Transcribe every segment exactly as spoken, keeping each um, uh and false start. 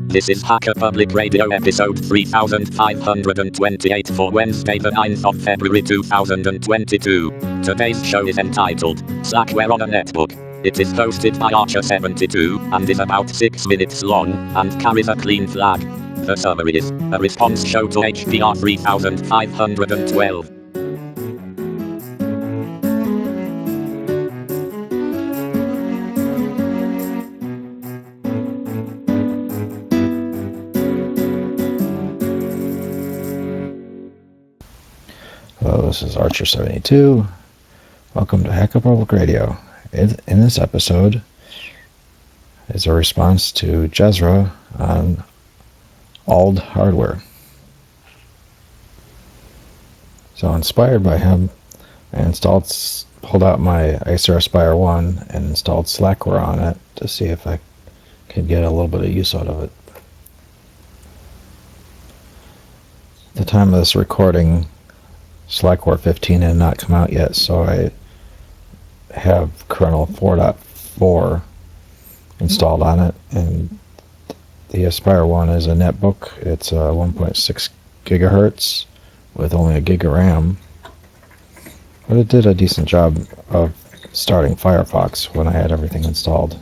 This is Hacker Public Radio episode three thousand five hundred twenty-eight for Wednesday the ninth of February two thousand twenty-two. Today's show is entitled Slackware on a Netbook. It is hosted by Archer seventy-two and is about six minutes long and carries a clean flag. The summary is a response show to H P R three thousand five hundred twelve. Hello, this is Archer seventy-two. Welcome to Hacker Public Radio. In, in this episode is a response to Jezra on Auld hardware. So inspired by him, I installed, pulled out my Acer Aspire one and installed Slackware on it to see if I could get a little bit of use out of it. At the time of this recording, Slackware fifteen had not come out yet, so I have kernel four point four installed on it, and the Aspire one is a netbook. It's a one point six gigahertz with only a gig of RAM, but it did a decent job of starting Firefox when I had everything installed.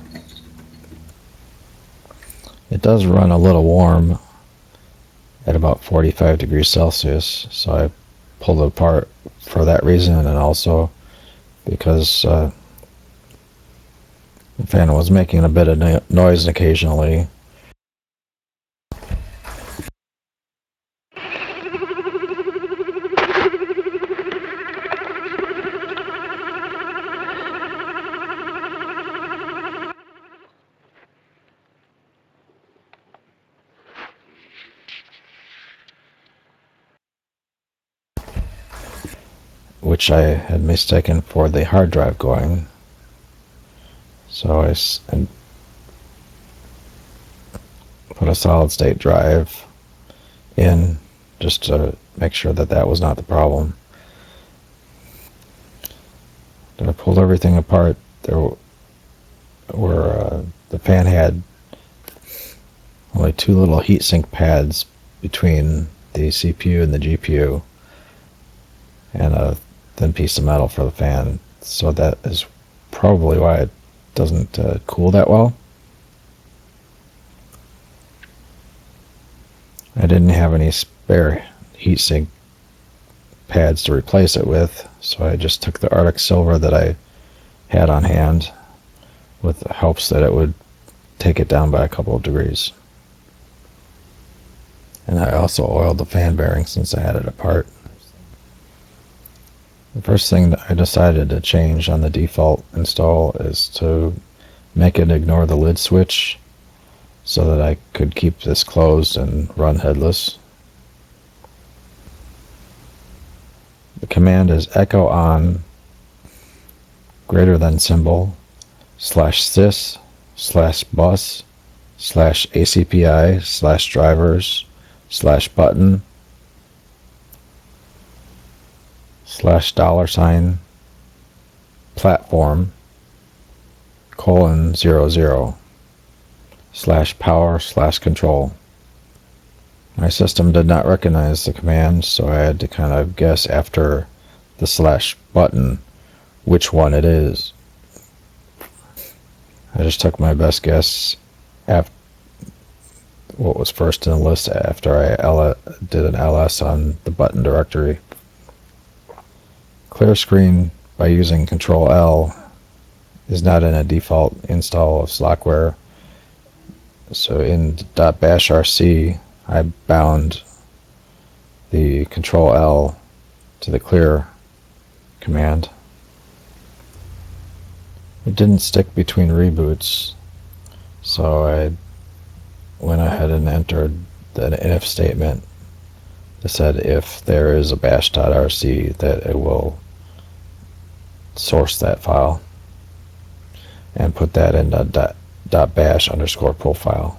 It does run a little warm at about forty-five degrees Celsius, so I pulled it apart for that reason, and also because uh, the fan was making a bit of no- noise occasionally. Which I had mistaken for the hard drive going. So I, s- I put a solid state drive in just to make sure that that was not the problem. When I pulled everything apart, there were uh, the fan had only two little heatsink pads between the C P U and the G P U, and a thin piece of metal for the fan, so that is probably why it doesn't uh, cool that well. I didn't have any spare heatsink pads to replace it with, so I just took the Arctic Silver that I had on hand with the hopes that it would take it down by a couple of degrees. And I also oiled the fan bearing since I had it apart. The first thing that I decided to change on the default install is to make it ignore the lid switch so that I could keep this closed and run headless. The command is echo on greater than symbol slash sys slash bus slash ACPI slash drivers slash button slash dollar sign platform colon zero zero slash power slash control. My system did not recognize the command, so I had to kind of guess after the slash button which one it is. I just took my best guess after what was first in the list after I L- did an L S on the button directory. Clear screen by using control L is not in a default install of Slackware. So in .bashrc, I bound the control L to the clear command. It didn't stick between reboots, so I went ahead and entered the if statement that said if there is a bash.rc that it will source that file and put that in a dot, dot bash underscore profile.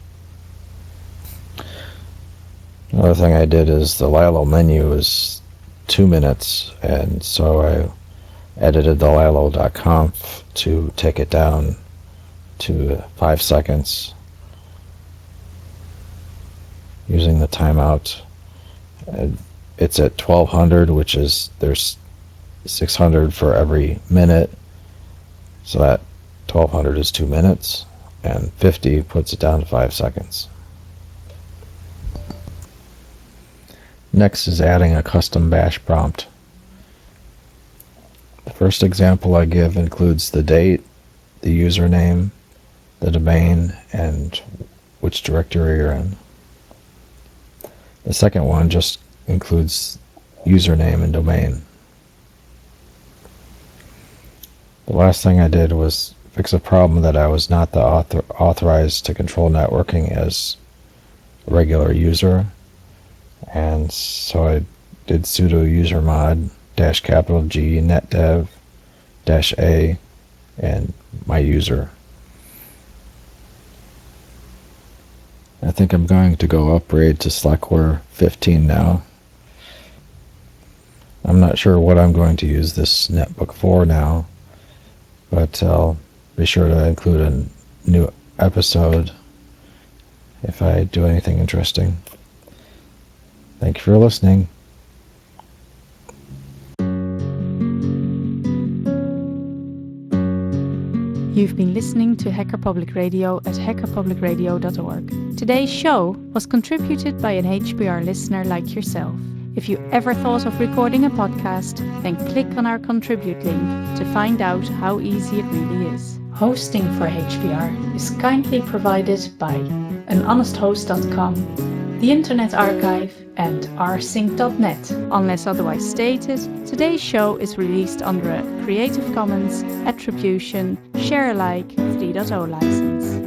Another thing I did is the Lilo menu is two minutes, and so I edited the lilo.conf to take it down to five seconds. using the timeout. Uh, it's at twelve hundred, which is, there's six hundred for every minute, so that twelve hundred is two minutes, and fifty puts it down to five seconds. Next is adding a custom bash prompt. The first example I give includes the date, the username, the domain, and which directory you're in. The second one just includes username and domain. The last thing I did was fix a problem that I was not the author authorized to control networking as a regular user, and so I did sudo usermod dash capital G netdev dash a and my user. I think I'm going to go upgrade to Slackware fifteen now. I'm not sure what I'm going to use this netbook for now, but I'll be sure to include a new episode if I do anything interesting. Thank you for listening. You've been listening to Hacker Public Radio at hacker public radio dot org. Today's show was contributed by an H P R listener like yourself. If you ever thought of recording a podcast, then click on our contribute link to find out how easy it really is. Hosting for H P R is kindly provided by an honest host dot com, the Internet Archive, and r sync dot net. Unless otherwise stated, today's show is released under a Creative Commons Attribution Share Alike three point oh license.